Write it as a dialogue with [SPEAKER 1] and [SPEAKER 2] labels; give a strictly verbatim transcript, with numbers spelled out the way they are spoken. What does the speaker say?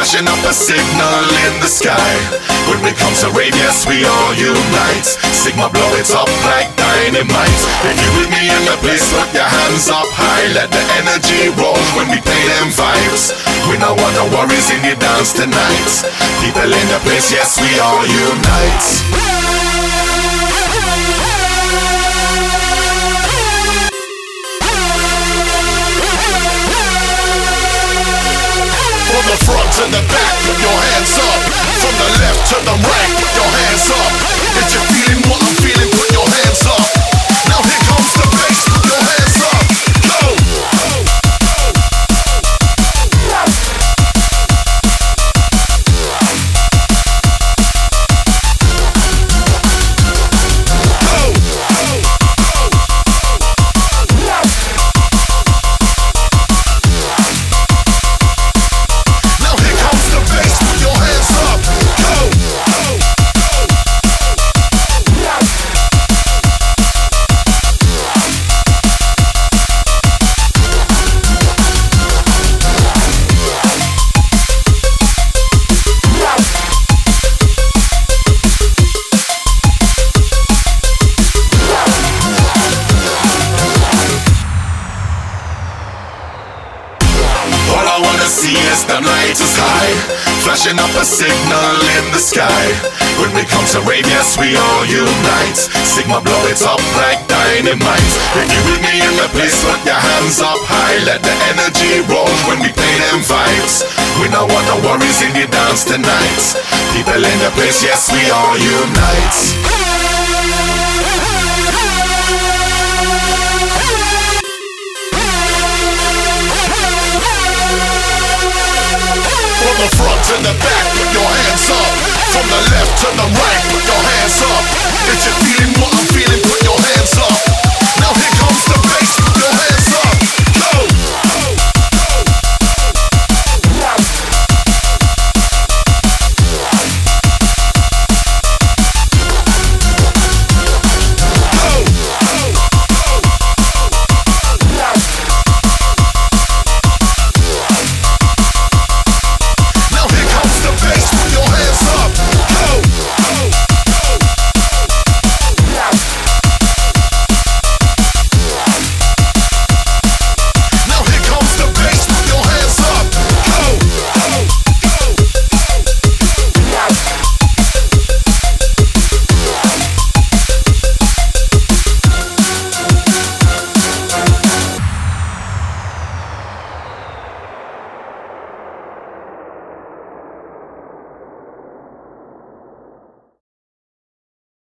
[SPEAKER 1] flashing up a signal in the sky. When we come to rave, yes, we all unite. Sigma blow it up like dynamite. If you with me in the place, put your hands up high. Let the energy roll when we play them vibes. We don't want no worries in your dance tonight. People in the place, yes, we all unite. From the front to the back, put your hands up. From the left to the right, put your hands up. If you're feeling what I'm feeling, put your hands up. Now here comes the bass, put your hands up. Go! See as the light is high, flashing up a signal in the sky. When we come to rave, yes, we all unite. Sigma blow it up like dynamite. If you with me in the place, put your hands up high. Let the energy roll when we play them vibes. We don't want no worries in your dance tonight. People in the place, yes, we all unite. From the front to the back, put your hands up. From the left to the right, put